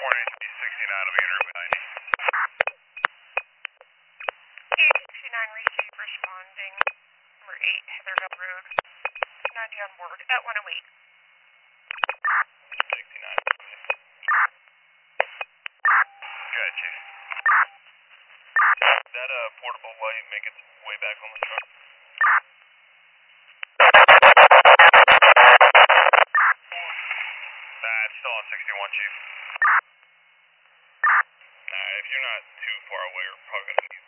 California 69 will be in behind me. 869 received responding. Number 8, Heatherville Road. 90 on board at 108. 69. Good, Chief. Is that a portable light make its way back on the truck? It's still on 61, Chief. If you're not too far away, we're probably going to need